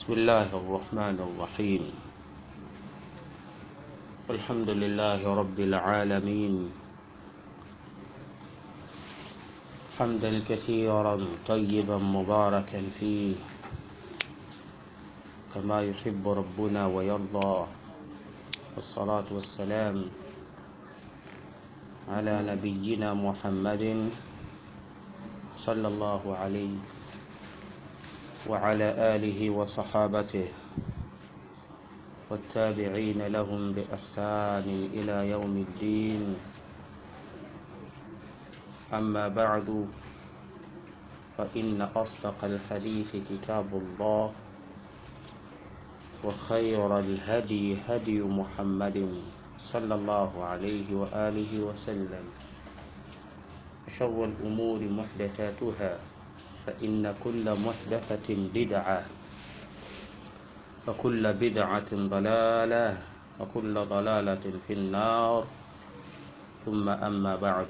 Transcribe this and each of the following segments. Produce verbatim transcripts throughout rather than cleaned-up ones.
بسم الله الرحمن الرحيم. الحمد لله رب العالمين، حمدا كثيرا طيبا مباركا فيه كما يحب ربنا ويرضى، والصلاة والسلام على نبينا محمد صلى الله عليه وعلى آله وصحابته والتابعين لهم بإحسان إلى يوم الدين. أما بعد، فإن أصدق الحديث كتاب الله، وخير الهدي هدي محمد صلى الله عليه وآله وسلم، شر الأمور محدثاتها، فإن كل محدثة بدعة، وكل بدعة ضلالة، وكل ضلالة في النار. ثم أما بعد.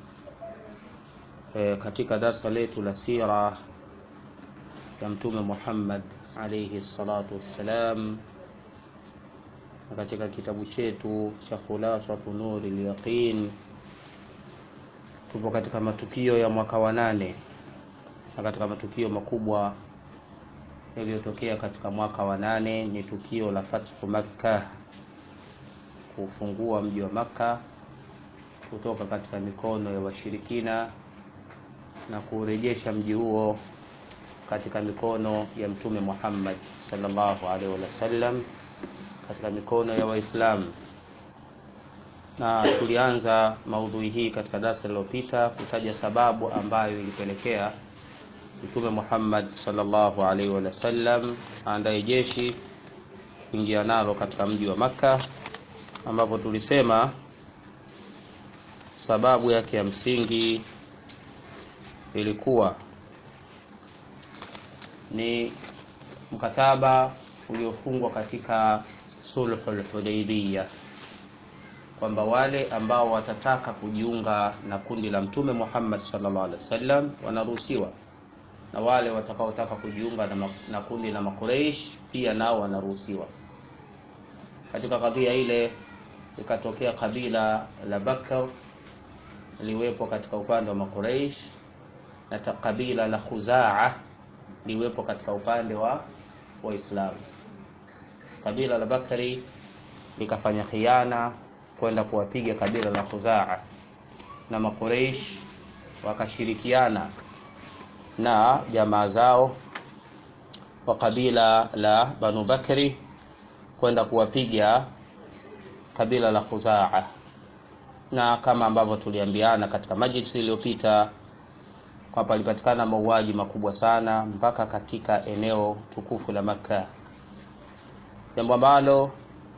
E, katika darasa letu la sira ya Mtume Muhammad alayhi salatu wassalam, katika kitabu chetu cha Khulasatu Nuril Yaqin, tupo katika matukio ya mwaka wa nane, na katika matukio makubwa yaliyotokea katika mwaka wa nane ni tukio la Fathu Makkah, kufungua mji wa Makkah kutoka katika mikono ya washirikina na kurejesha mji huo katika mikono ya Mtume Muhammad sallallahu alaihi wasallam, katika mikono ya Waislamu. Na tulianza maudhui hii katika darasa lililopita kutaja sababu ambayo ilipelekea Mtume Muhammad sallallahu alaihi wasallam aandae jeshi kuingia nalo katika mji wa Makkah, ambapo tulisema sababu yake ya msingi ilikuwa ni mkataba uliofungwa katika Sulhul Hudaybiyah, kwamba wale ambao watataka kujiunga na kundi la Mtume Muhammad sallallahu alaihi wasallam wanaruhusiwa, na wale watakaotaka kujiunga na, na kundi la Makuraish pia nao wanaruhusiwa. Katika kadhia ile ikatokea kabila la Bakr liwepo katika upande wa Makuraish, na kabila la Khuzaa liwepo katika upande wa Waislamu. Kabila la Bakri likafanya khiana kwenda kuwapiga kabila la Khuzaa, na Makuraish wakashirikiana na jamaa zao wa kabila la Banu Bakri kwenda kuwapiga kabila la Khuzaa. Na kama ambavyo tuliambiana katika majlisi iliyopita, kwa palipatikana mauaji makubwa sana mpaka katika eneo tukufu la Makkah, jambo ambalo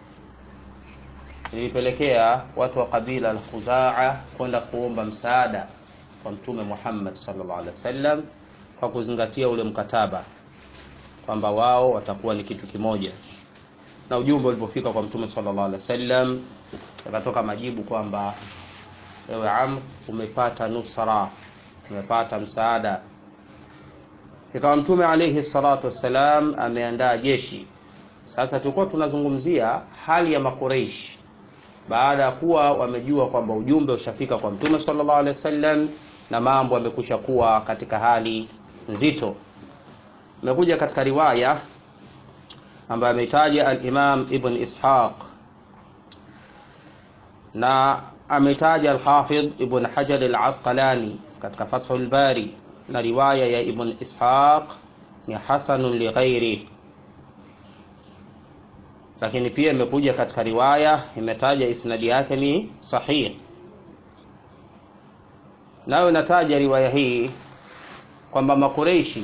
lilipelekea watu wa kabila la Khuzaa kwenda kuomba msaada kwa Mtume Muhammad sallallahu alaihi wasallam, kwa kuzingatia ule mkataba kwamba wao watakuwa ni kitu kimoja. Na ujumbe ulipofika kwa Mtume sallallahu alaihi wasallam, yakatoka majibu kwamba ewe Amr, umepata nusra, umepata msaada. Ikawa Mtume alayhi salatu wassalam ameandaa jeshi. Sasa tulikuwa tunazungumzia hali ya Makuraish baada ya kuwa wamejua kwamba ujumbe ushafika kwa Mtume sallallahu alaihi wasallam na mambo yamekusha kuwa katika hali nzito. Imekuja katika riwaya ambayo ametaja al-Imam Ibn Ishaq na ametaja al-Hafidh Ibn Hajar al-Asqalani katika Fathul Bari, na riwaya ya Ibn Ishaq ni hasanun li ghairi, lakini pia imekuja katika riwaya imetaja isnadi yake ni sahih. Nayo nataja riwaya hii kwamba Makureishi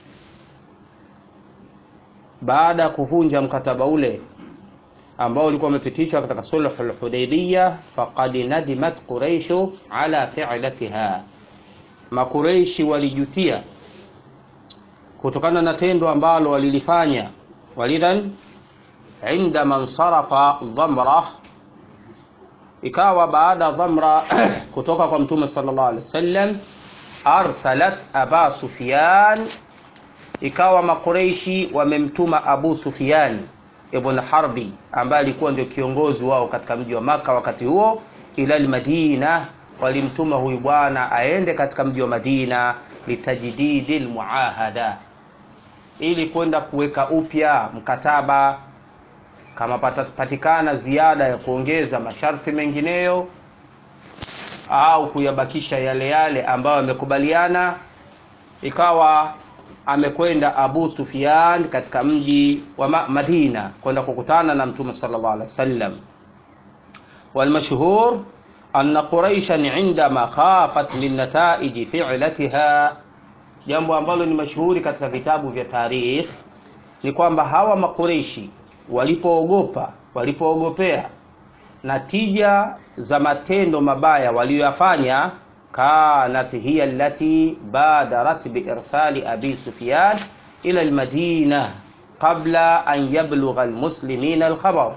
baada ya kuvunja mkataba ule ambao ulikuwa umepitishwa katika Sulhul Hudaybiyah, faqad nadimat Quraish ala fi'latiha, Makureishi walijutia kutokana na tendo ambalo walilifanya. Walidhan inda man sarafa Dhamra, ikawa baada Dhamra kutoka kwa Mtume sallallahu alaihi wasallam, arsalat Aba Sufyan ikawa makureishi wamemtuma Abu Sufyan ibn Harbi ambaye alikuwa ndio kiongozi wao katika mji wa Maka wakati huo, ila al-Madina, walimtuma huyu bwana aende katika mji wa Madina litajdidil muahada, ili kwenda kuweka upya mkataba, kama patikana ziada ya kuongeza masharti mengineyo au kuyabakisha yale yale ambayo yamekubaliana. Ikawa amekwenda Abu Sufyan katika mji wa Madina kwenda kukutana na Mtume sallallahu alaihi wasallam. Walmashhur anna Quraishan indama khafat min nataij fi'latiha, jambo ambalo ni mashuhuri katika vitabu vya tarikh ni kwamba hawa makureishi walipoogopa walipoogopea natija za matendo mabaya waliyofanya, kanat hiya allati badarat bi irsali Abi Sufyan ila al-Madina qabla an yablugha al-muslimina al-khabar.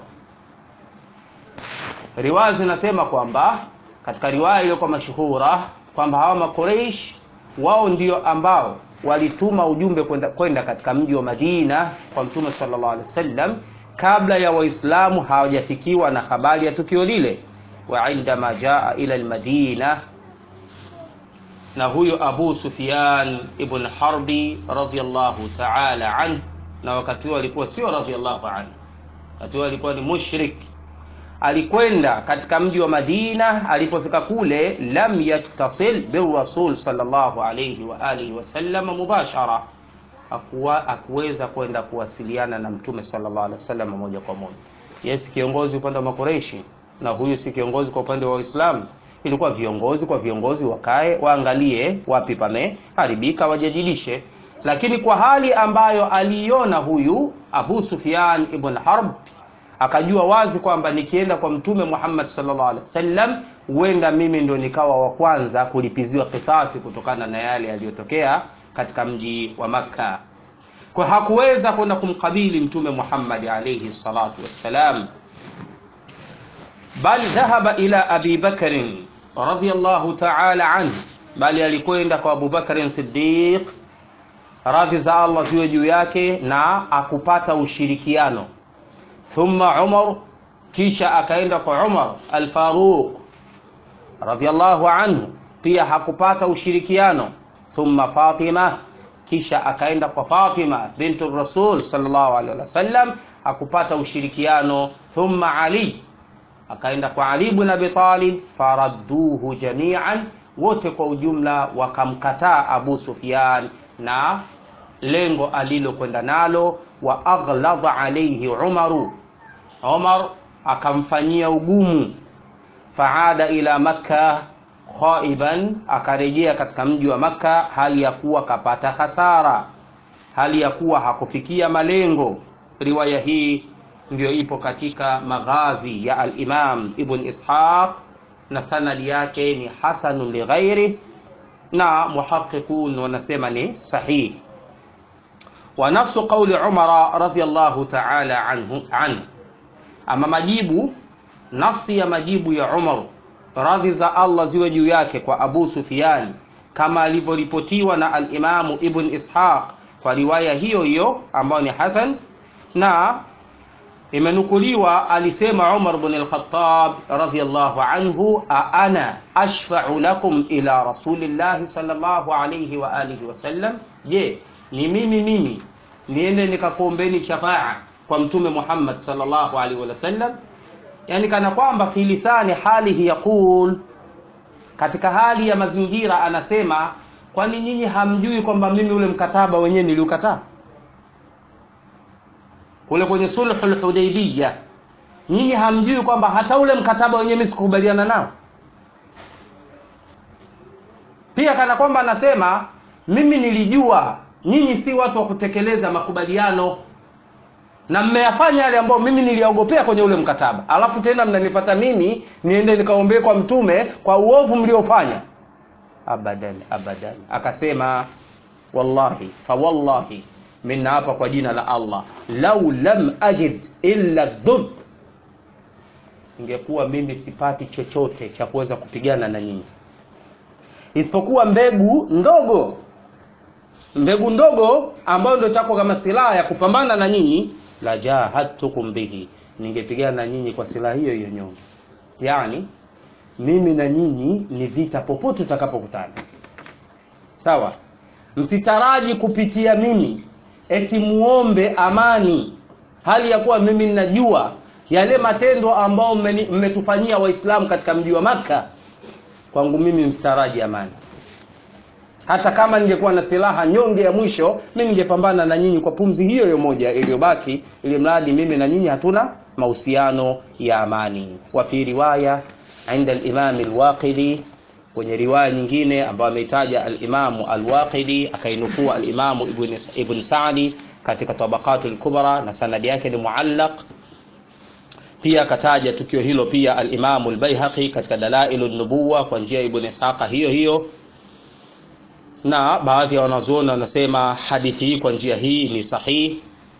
Riwaya zinasema kwamba katika riwaya ile kwa mashuhura kwamba hawa makureish wao ndio ambao walituma ujumbe kwenda kwenda katika mji wa Madina kwa Mtume sallallahu alaihi wasallam kabla ya Waislamu hawajafikiwa na habari ya tukio lile. Wa indama jaa ila al-Madina, na huyo Abu Sufyan ibn Harbi radhiyallahu ta'ala an, na wakati huo alikuwa sio radhiyallahu an, wakati huo alikuwa ni mushrik, alikwenda katika mji wa Madina. Alipofika kule, lam yattasil bil rasul sallallahu alayhi wa alihi wasallam mubashara, akuwa akuweza kwenda kuwasiliana na Mtume sallallahu alaihi wasallam moja kwa moja. Yes, kiongozi upande wa Makureishi, na huyu si kiongozi kwa upande wa Uislamu. Ilikuwa viongozi kwa viongozi wakae waangalie wapi pame haribika wajadilishe. Lakini kwa hali ambayo aliona huyu Abu Sufyan ibn Harb, akajua wazi kwamba nikienda kwa Mtume Muhammad sallallahu alaihi wasallam huenda mimi ndo nikawa wa kwanza kulipiziwa kisasi kutokana na yale yaliyotokea katika mji wa Makka. Kwa hakuweza kwenda kumkabili Mtume Muhammad alayhi salatu wassalam, bali dhahaba ila Abi Bakr radhiyallahu ta'ala anhu, bali alikwenda kwa Abu Bakr Siddiq radhi za Allah ziwe juu yake, na akupata ushirikiano. Thumma Umar, kisha akaenda kwa Umar al-Faruq radhiyallahu anhu, pia hakupata ushirikiano. Thumma Fatima, kisha akaenda kwa Fatima bintu Rasul sallallahu alaihi wasallam, hakupata ushirikiano. Thumma Ali, akaenda kwa Ali ibn Abi Talib, faradduhu jami'an, wote kwa ujumla wakamkataa Abu Sufyan na lengo alilokwenda nalo. Wa aghlaba alayhi Umaru, Umar akamfanyia ugumu. Faada ila Makkah khaiban, akarejea katika mji wa Makka hali ya kuwa kapata hasara, hali ya kuwa hakufikia malengo. Riwaya hii ndio ipo katika Maghazi ya al-Imam Ibn Ishaq, na sanadi yake ni hasanun li ghairi, na muhaqqiqun wanasema ni sahih. Wa nafsu qawli Umar radhiyallahu ta'ala anhu an, ama majibu, nafsi ya majibu ya Umar radhi za Allah ziwe juu yake kwa Abu Sufyan, kama alivyoripotiwa na al-Imam Ibn Ishaq kwa riwaya hiyo hiyo ambayo ni hasan, na imenukuliwa alisema Umar ibn al-Khattab radhiyallahu anhu, ana ashfa'u lakum ila Rasulillah sallallahu alayhi wa alihi wasallam, je, ni mimi mimi niende nikakuombeni shafaa kwa Mtume Muhammad sallallahu alayhi wa sallam? Yani kana kwamba fi lisani halihi yaqul, katika hali ya mazingira anasema, kwani nyinyi hamjui kwamba mimi ule mkataba wenyewe niliukataa kule kwenye sulhul Hudaybiyah? Nyinyi hamjui kwamba hata ule mkataba wenyewe mimi sikubaliana nao? Pia kana kwamba anasema, mimi nilijua nyinyi si watu wa kutekeleza makubaliano, na mmeyafanya yale ambayo mimi niliogopea kwenye ule mkataba, alafu tena mnanipata mimi niende nikaombe kwa Mtume kwa uovu mliofanya. Abadan abadan. Akasema, wallahi fa wallahi, minna hapa kwa jina la Allah, law lam ajid illa dhub, ingekuwa mimi sipati chochote cha kuweza kupigana na nyinyi isipokuwa mbegu ndogo mbegu ndogo ambayo ndio itakuwa kama silaha ya kupambana na nyinyi, la jahadtukum bihi, ningepigana na nyinyi kwa silaha hiyo hiyo nyonge. Yani mimi na nyinyi ni vita popote tutakapokutana. Sawa? Msitaraji kupitia mimi eti muombe amani, hali ya kuwa mimi ninajua yale matendo ambao mmetufanyia Waislamu katika mji wa Makka. Kwangu mimi msitaraji amani. Hata kama ningekuwa na silaha nyonge ya mwisho, mimi ningepambana na nyinyi kwa pumzi hiyo hiyo moja iliyobaki, ili mradi mimi na nyinyi hatuna mahusiano ya amani. Wa fi riwaya inda al-Imam al-Waqidi, kwenye riwaya nyingine ambayo ameitaja al-Imam al-Waqidi akainukua al-Imam Ibn Ibn Sa'di katika Tabaqatul Kubra na sanadi yake ni muallaq. Pia akataja tukio hilo pia al-Imam al-Baihaqi katika Dalailun Nubuwa kwa njia ya Ibn Ishaqa hiyo hiyo, na baadhi ya wanazuoni wanasema hadithi hii kwa njia hii ni sahihi.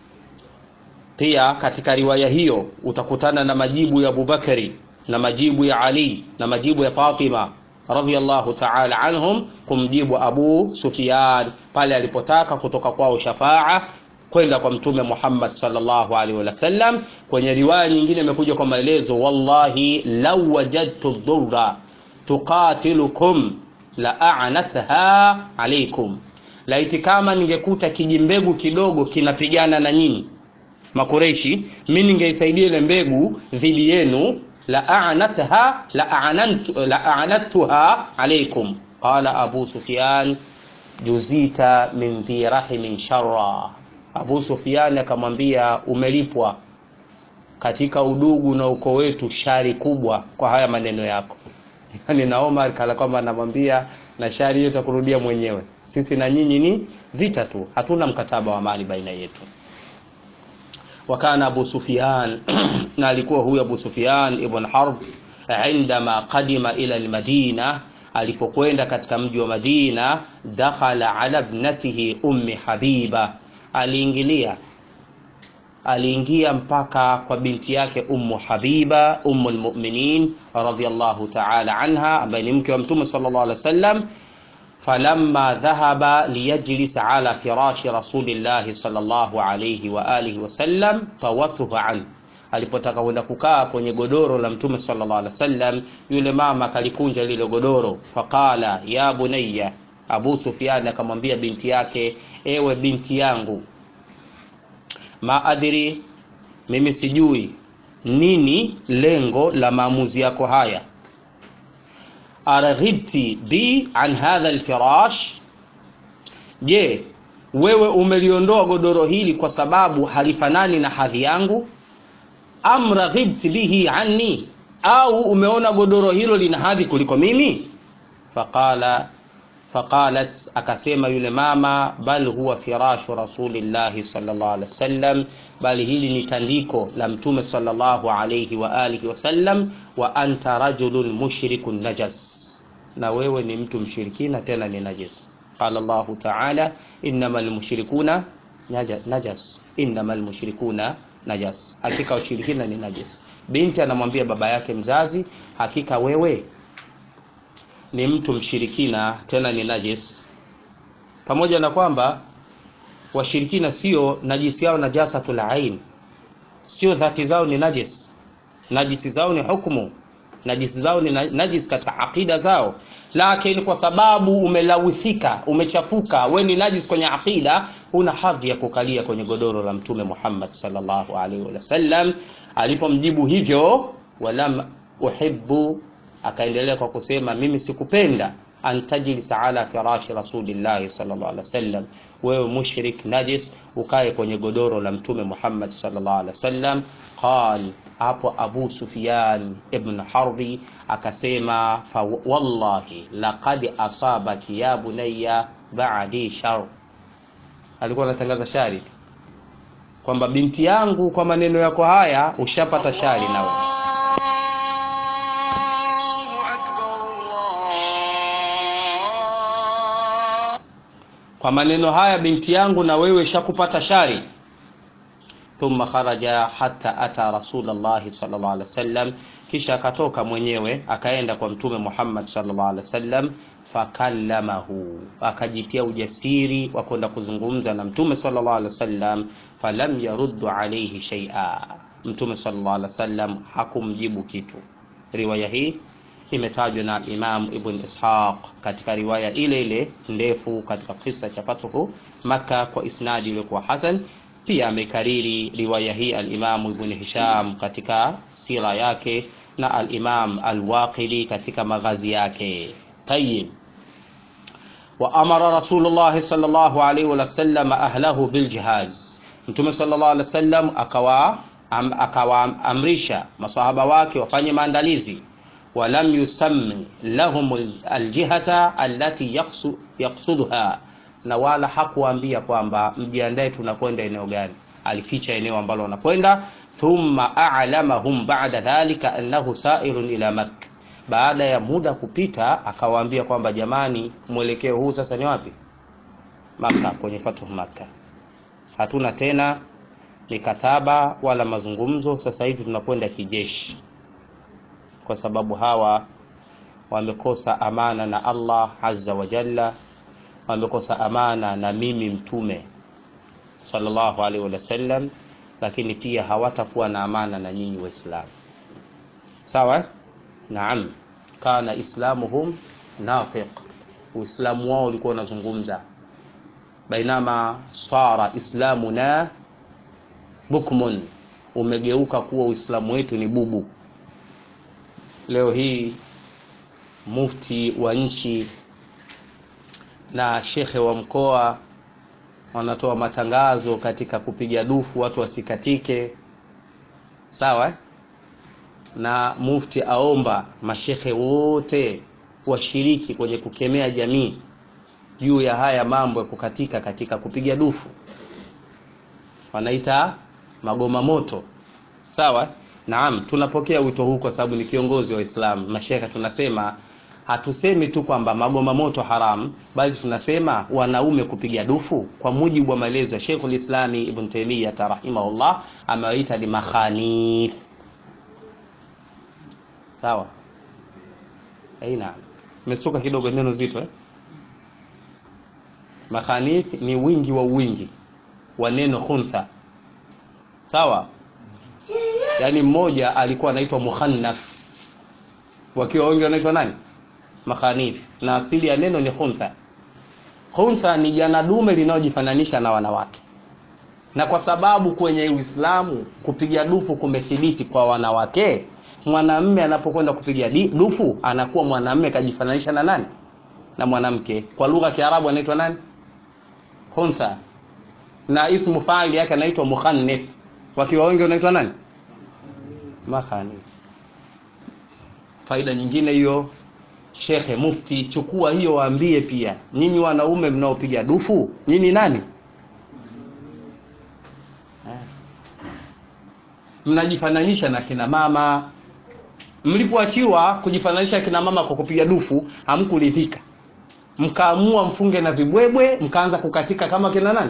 Pia katika riwaya hiyo utakutana na majibu ya Abu Bakari na majibu ya Ali na majibu ya Fatima radhiyallahu ta'ala anhum kumjibu Abu Sufyan pale alipotaka kutoka kwao shafaa kwenda kwa Mtume Muhammad sallallahu alaihi wasallam. Kwenye riwaya nyingine imekuja kwa maelezo, wallahi law wajadtu dhurra tuqatilukum la a'natha alaykum, laiti kama ningekuta kijimbegu kidogo kinapigana na nyinyi Makureishi, mimi ningeisaidia ile mbegu dhidi yenu, la a'natha la a'nantu la a'natuha alaykum. Qala Abu Sufyan juzita min dhi rahimin sharra, Abu Sufyan akamwambia umelipwa katika udugu na ukoo wetu shari kubwa kwa haya maneno yako. Yani na Omar kala kwamba anamwambia na shari hiyo itakurudia mwenyewe, sisi na nyinyi ni vita tu, hatuna mkataba wa mali baina yetu. Wakana Abu Sufyan na alikuwa huyu Abu Sufyan ibn Harb عندما قدم ila al-Madina, alipokwenda katika mji wa Madina, dakhala ala ibnatihi ummi Habiba, aliingilia aliingia mpaka kwa binti yake Ummu Habiba ummul mu'minin radhiyallahu ta'ala anha, ambaye ni mke wa Mtume sallallahu alaihi wasallam. Falamma dhahaba liyajlis ala firashi rasulillahi sallallahu alayhi wa alihi wasallam tawatuha an, alipotaka kwenda kukaa kwenye godoro la Mtume sallallahu alaihi wasallam, yule mama kalikunja lile godoro. Faqala ya bunayya, Abu Sufyan akamwambia binti yake, ewe binti yangu, ma adri, mimi sijui nini lengo la maamuzi yako haya, araghibti bi an hadha alfirash, je wewe umeliondoa godoro hili kwa sababu halifanani na hadhi yangu, am raghibti bihi anni, au umeona godoro hilo lina hadhi kuliko mimi? Faqala faqalat, akasema yule mama, bal huwa firashu rasulillahi sallallahu alaihi wasallam, bali hili ni tandiko la Mtume sallallahu alayhi wa alihi wasallam, wa anta rajulun mushrikun najas, na wewe ni mtu mshirikina tena ni najis. Qala Allah ta'ala innamal mushrikuna najas, innamal mushrikuna najas, hakika ushirikina ni najis. Binti anamwambia baba yake mzazi, hakika wewe ni mtu mshirikina tena ni najis, pamoja na kwamba washirikina sio najisi yao najasatul ain, sio dhati zao ni najis, najisi zao ni hukumu, najisi zao ni najis katika akida zao, lakini kwa sababu umelawithika, umechafuka, wewe ni najis kwenye akida, una hadhi ya kukalia kwenye godoro la Mtume Muhammad sallallahu alaihi wasallam. Alipomjibu hivyo, walam uhibbu, akaendelea kwa kusema, mimi sikupenda, antajlis ala firashi rasulillahi sallallahu alaihi wasallam, wewe mushrik najis ukae kwenye godoro la Mtume Muhammad sallallahu alaihi wasallam. Qal, hapo Abu Sufyan ibn Harbi akasema, fa wallahi laqad asabaki ya bunayya ba'di shar, alikuwa anatangaza shari kwamba binti yangu, kwa maneno yako haya ushapata shari na wewe. Kwa maneno haya binti yangu na wewe shakupata shari. Thumma kharaja hatta ata Rasulullah sallallahu alaihi wasallam, kisha akatoka mwenyewe akaenda kwa Mtume Muhammad sallallahu alaihi wasallam. fakallamahu, akajitia ujasiri wa kwenda kuzungumza na Mtume sallallahu alaihi wasallam. Falam yaruddu alayhi shay'a, Mtume sallallahu alaihi wasallam hakumjibu kitu. Riwaya hii imetajwa na Imam Ibn Ishaq katika riwaya ile ile ndefu katika kisa cha Fathu Makkah kwa isnadi iliyokuwa hasan. Pia amekariri riwaya hii al-Imam Ibn Hisham katika sira yake na al-Imam al-Waqidi katika maghazi yake. Tayyib. Wa amara Rasulullah sallallahu alayhi wa sallam ahlahu bil jihaz, Mtume sallallahu alayhi wasallam akawa am, akawaamrisha masahaba wake wafanye maandalizi. Walam yusammi lahum aljihata allati yaqsu yaqsudha, na wala hakuambia kwamba mjiandae tunakwenda eneo gani. Alificha eneo ambalo wanakwenda. Thumma a'lamahum ba'da dhalika annahu sa'irun ila Makkah, baada ya muda kupita akawaambia kwamba jamani, mwelekeo huu sasa ni wapi? Makkah, kwenye Fathu Makkah. Hatuna tena mikataba wala mazungumzo, sasa hivi tunakwenda kijeshi, kwa sababu hawa wamekosa amana na Allah azza wa jalla, wamekosa amana na mimi Mtume sallallahu alaihi wasallam, lakini pia hawatakuwa na amana na nyinyi Waislamu. Sawa? Naam. Kana islamuhum nafiq, Uislamu wao ulikuwa unazungumza. Bainama sara islamuna bukmun, umegeuka kuwa Uislamu wetu ni bubu. Leo hii mufti wa nchi na shekhe wa mkoa wanatoa matangazo katika kupiga dufu watu wasikatike. Sawa? Na mufti aomba mashekhe wote washiriki kwenye kukemea jamii juu ya haya mambo ya kukatika katika kupiga dufu, wanaita magoma moto. Sawa? Naam, tunapokea wito huu kwa sababu ni kiongozi wa Islam. Mashekhe tunasema, hatusemi tu kwamba magoma moto haram, bali tunasema wanaume kupiga dufu kwa mujibu wa maelezo ya Sheikhul Islam Ibn Taymiyyah rahimahullah, amewaita ni makhanif. Sawa? Aina mesuka kidogo neno zito eh? Makhanif ni wingi wa wingi wa neno khuntha. Sawa? Yani mmoja alikuwa anaitwa mukhannaf, wakiwa wengi wanaitwa nani? Makhanif. Na asili ya neno ni khuntha. Khuntha ni jana dume linalojifananisha na wanawake. Na kwa sababu kwenye Uislamu kupiga dufu kumethibiti kwa wanawake, mwanamume anapokwenda kupiga dufu anakuwa mwanamume kajifananisha na nani? Na mwanamke. Kwa lugha ya Kiarabu anaitwa nani? Khuntha. Na ismu fa'il yake anaitwa mukhannif, wakiwa wengi wanaitwa nani? Makhanif. Faida nyingine hiyo, shekhe mufti, chukua hiyo waambie pia, nyinyi wanaume mnaopiga dufu, nyinyi nani? Mnajifananisha na kina mama. Mlipoachiwa kujifananisha kina mama kwa kupiga dufu, hamkuridhika, mkaamua mfunge na vibwebwe, mkaanza kukatika kama kina nani?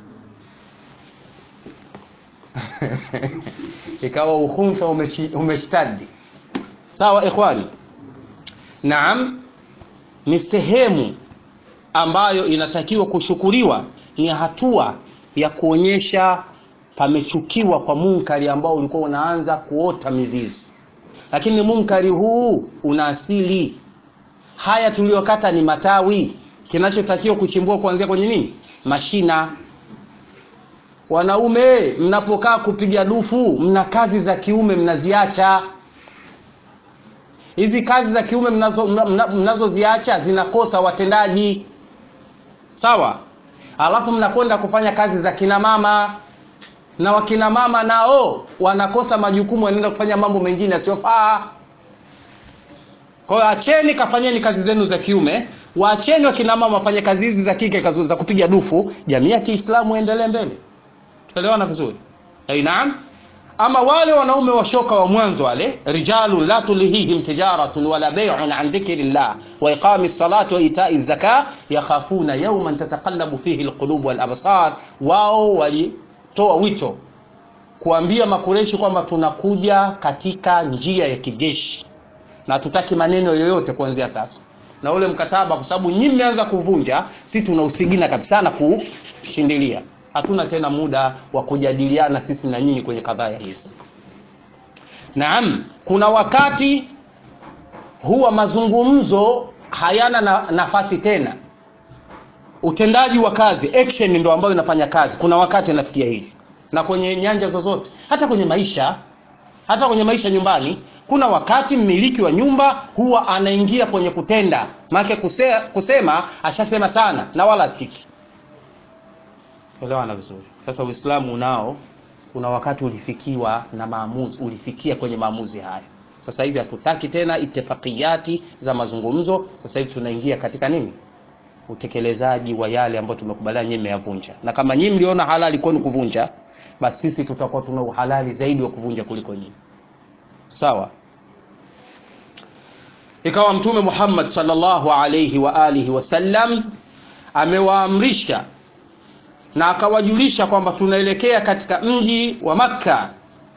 Ikawa ukhunsa umeshtadi. Sawa ikhwani? Naam, ni sehemu ambayo inatakiwa kushukuriwa, ni hatua ya kuonyesha pamechukiwa kwa munkari ambao ulikuwa unaanza kuota mizizi. Lakini munkari huu una asili. Haya tuliyokata ni matawi, kinachotakiwa kuchimbua kuanzia kwenye nini? Mashina. Wanaume mnapokaa kupiga dufu, mna kazi za kiume mnaziacha. Hizi kazi za kiume mnazo mnazoziacha zinakosa watendaji. Sawa? Alafu mnakwenda kufanya kazi za kina mama, na wakina mama nao wanakosa majukumu, wanaenda kufanya mambo mengine yasiyofaa. Kwa hiyo acheni kafanyeni kazi zenu za kiume, waacheni wakina mama wafanye kazi hizi za kike, kazi za kupiga dufu, jamii ya Kiislamu endelee mbele. Tuelewana vizuri? Eh, naam. Ama wale wanaume washoka wa mwanzo wale, rijalun la tulihihim tijaratun wala bay'un an dhikrillah wa iqamis salati wa ita'iz zakah yakhafuna yawman tataqallabu fihi alqulub wal absar. Wao walitoa wito kuambia Makureishi kwamba tunakuja katika njia ya kijeshi na tutaki maneno yoyote kuanzia sasa. na ule mkataba, kwa sababu nyinyi mmeanza kuvunja, sisi tunausigina kabisa na kushindilia. Hatuna tena muda wa kujadiliana sisi na nyinyi kwenye kadhia hizi. Naam, kuna wakati huwa mazungumzo hayana na, nafasi tena. Utendaji wa kazi, action ndio ambayo inafanya kazi. Kuna wakati nafikia hivi. Na kwenye nyanja zozote, hata kwenye maisha, hata kwenye maisha nyumbani, kuna wakati mmiliki wa nyumba huwa anaingia kwenye kutenda. Maana kusema, kusema ashasema sana na wala asikiki. Elewana vizuri. Sasa Uislamu unao, kuna wakati ulifikiwa na maamuzi, ulifikia kwenye maamuzi haya. Sasa hivi hatutaki tena itifakiyati za mazungumzo. Sasa hivi tunaingia katika nini? Utekelezaji wa yale ambayo tumekubaliana nyinyi mmeyavunja. Na kama nyinyi mliona halali kwenu kuvunja, basi sisi tutakuwa tuna uhalali zaidi wa kuvunja kuliko nyinyi. Sawa? Ikawa Mtume Muhammad sallallahu alayhi wa alihi wasallam amewaamrisha na akawajulisha kwamba tunaelekea katika mji wa Makka.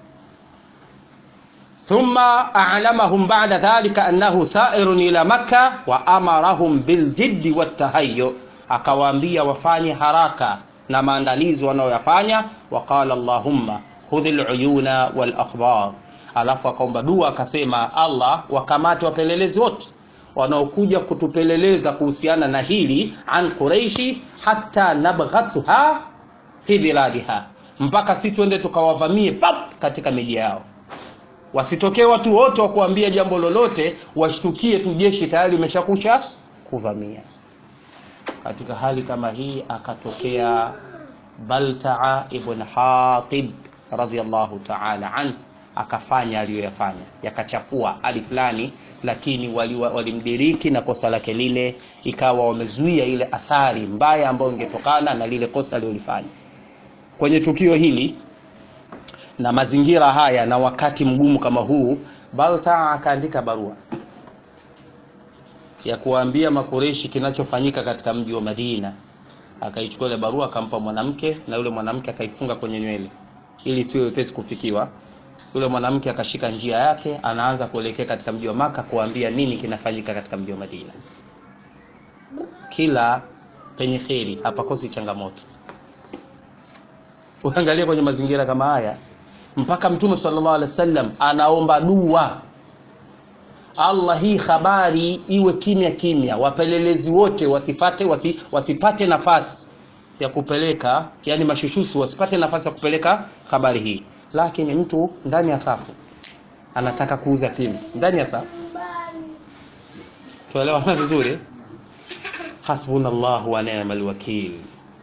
Thumma a'lamahum ba'da dhalika annahu sa'irun ila Makka wa amarahum bil jiddi wat tahayyu. Akawaambia wafanye haraka na maandalizi wanayoyafanya. Waqala Allahumma khudhil uyuna wal akhbar. Alafu akaomba dua akasema, Allah wakamate wapelelezi wote wanaokuja kutupeleleza kuhusiana na hili an Quraishi hatta nabghatha fi biladiha, mpaka si tuende tukawavamie pap katika miji yao. Wasitokee watu wote wa kuambia jambo lolote washtukie tu jeshi tayari limeshakusha kuvamia. Katika hali kama hii akatokea Balta'a ibn Hatib radhiyallahu ta'ala an, akafanya aliyoyafanya, yakachafua hali fulani, lakini walimdiriki wali na kosa lake lile, ikawa wamezuia ile athari mbaya ambayo ingetokana na lile kosa alilofanya. Kwenye tukio hili na mazingira haya na wakati mgumu kama huu, Balta'a akaandika barua ya kuambia Makureishi kinachofanyika katika mji wa Madina. Akaichukua ile barua akampa mwanamke, na yule mwanamke akaifunga kwenye nywele ili siwe wepesi kufikiwa. Yule mwanamke akashika njia yake, anaanza kuelekea katika mji wa Maka kuambia nini kinafanyika katika mji wa Madina. Kila penye kheri hapakosi changamoto. Uangalie kwenye mazingira kama haya, mpaka Mtume sallallahu alaihi wasallam anaomba dua, Allah hii habari iwe kimya kimya, wapelelezi wote wasipate wasi, wasipate nafasi ya kupeleka, yani mashushusu wasipate nafasi ya kupeleka habari hii. Lakini mtu ndani ya safu anataka kuuza timu ndani ya safu. Tuelewa vizuri? Hasbunallahu wa ni'mal wakeel.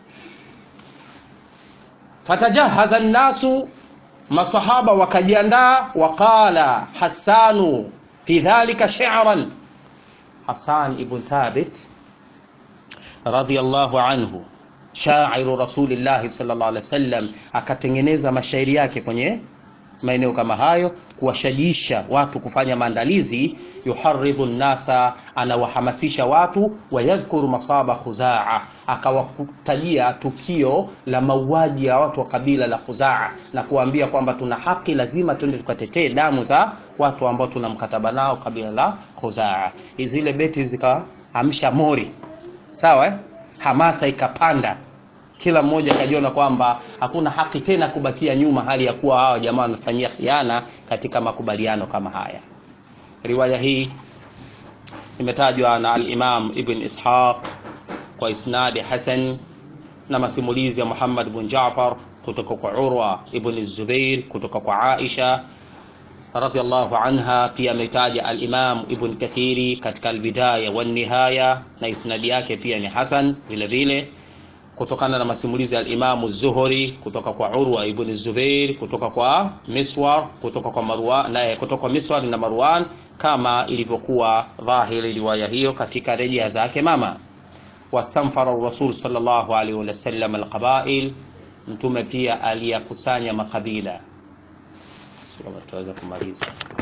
Fatajahaza an-nasu, masahaba wakajiandaa. Waqala Hasanu fi dhalika shi'ran. Hasan ibn Thabit radhiyallahu anhu, shairu Rasulillah sallallahu alaihi wasallam, akatengeneza mashairi yake kwenye maeneo kama hayo kuwashajisha watu kufanya maandalizi. Yuharribu an-nasa, anawahamasisha watu. Wayadhkuru masaba Khuzaa, akawakutajia tukio la mauaji ya watu wa kabila la Khuzaa na kuambia kwamba tuna haki, lazima twende tukatetee damu za watu ambao tuna mkataba nao, kabila la Khuzaa. Zile beti zikaamsha mori, sawa eh? Hamasa ikapanda, kila mmoja akajiona kwamba hakuna haki tena kubakia nyuma, hali ya kuwa hao jamaa wanafanyia khiana katika makubaliano kama haya. Riwaya hii imetajwa na al-Imam Ibn Ishaq kwa isnadi hasan, na masimulizi ya Muhammad ibn Ja'far kutoka kwa Urwa ibn Zubair kutoka kwa Aisha radhiyallahu anha. Pia ametaja al-Imam Ibn Kathiri katika al-Bidaya wa Nihaya, na isnadi yake pia ni hasan vile vile, kutokana na masimulizi ya al-Imam Az-Zuhri kutoka kwa Urwa ibn Zubair kutoka kwa Miswar kutoka kwa Marwan, na kutoka kwa Miswar na Marwan, kama ilivyokuwa dhahiri riwaya hiyo katika rejea zake mama. Wastanfara Rasul sallallahu alaihi wasallam al-qabail, mtume pia aliyakusanya makabila. Sio tutaweza kumaliza,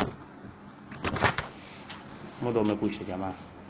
muda umekwisha jamaa,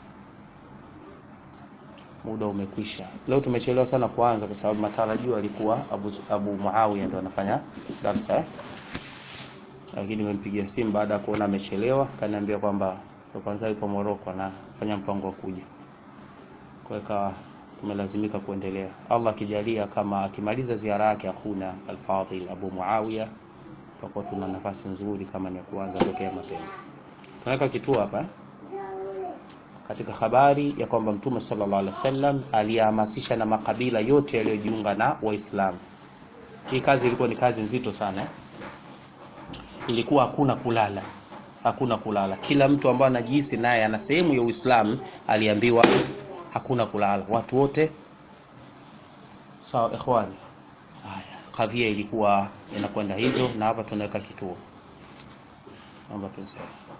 muda umekwisha. Leo tumechelewa sana kuanza kwa sababu matarajio alikuwa Abu Abu Muawiya ndio anafanya darasa, lakini nimempigia simu baada ya kuona amechelewa, kaniambia kwamba kwa kwanza yupo Morocco na fanya mpango wa kuja. Kwa hiyo tumelazimika kuendelea. Allah akijalia, kama akimaliza ziara yake akuna Al-Fadhil Abu Muawiya, tutakuwa tuna nafasi nzuri kama ni kuanza tokea mapema. Tunaweka kituo hapa katika habari ya kwamba Mtume sallallahu alaihi wasallam alihamasisha na makabila yote yaliyojiunga na Waislamu. Hii kazi ilikuwa ni kazi nzito sana eh? Ilikuwa hakuna kulala, hakuna kulala. Kila mtu ambaye anajihisi naye ana sehemu ya Uislamu aliambiwa hakuna kulala, watu wote sawa. Ikhwani, haya kadhia ilikuwa inakwenda hivyo, na hapa tunaweka kituo. Naomba tuendelee.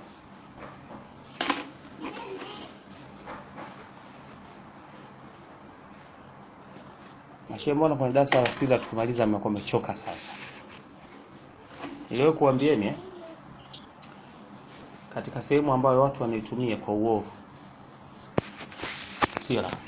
Mashehe, mbona kwa darasa la sira tukimaliza mmekuwa mmechoka sana? Niliwe kuambieni eh, katika sehemu ambayo watu wanaitumia kwa uovu sira